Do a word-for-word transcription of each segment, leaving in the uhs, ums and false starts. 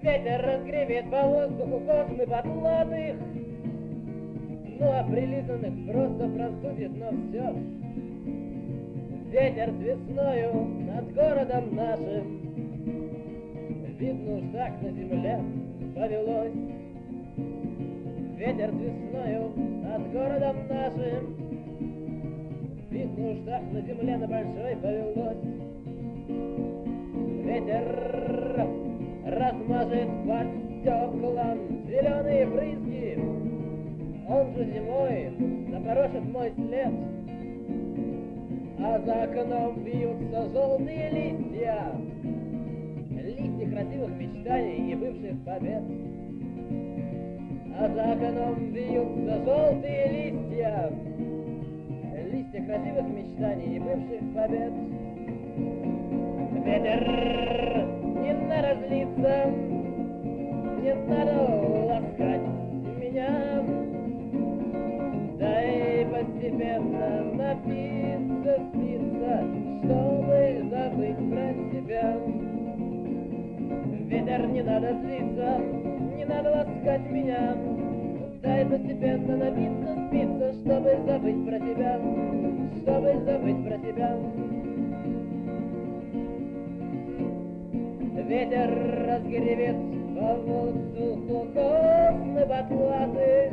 Ветер разгребет по воздуху космы потлатых, ну а прилизанных просто простудит, но все ж. Ветер с весною над городом нашим, видно уж так на земле повелось. Ветер с весною над городом нашим, видно уж так на земле на большой повелось. Ветер размажет по стеклам зеленые брызги, он же зимой запорошит мой след. А за окном бьются желтые листья, листья красивых мечтаний и бывших побед. А за окном бьются желтые листья, листья красивых мечтаний и бывших побед. Ветер, не надо злиться, не надо ласкать меня, дай постепенно напиться, спиться, чтобы забыть про себя. Ветер, не надо злиться, не надо ласкать меня, дай постепенно напиться, спиться, чтобы забыть про тебя, чтобы забыть про тебя. Ветер разгребет по воздуху космы потлатых,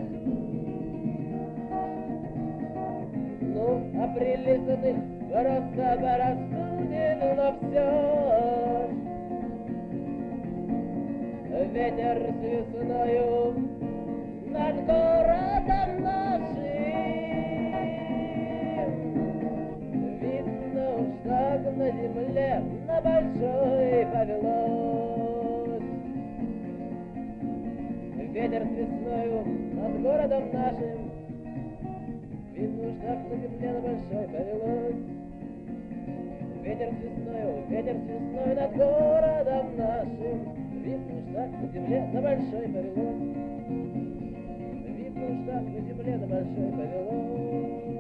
ну, а прилизанных просто порастудит, но все ж. Ветер с весною над городом нашим, видно уж так на земле на большой повелось. Ветер с весною над городом нашим, видно уж так на земле на большой повелось. Ветер с весною, ветер с весною над городом нашим, видно уж так на земле на большой повелось. Видно уж так на земле на большой повелось.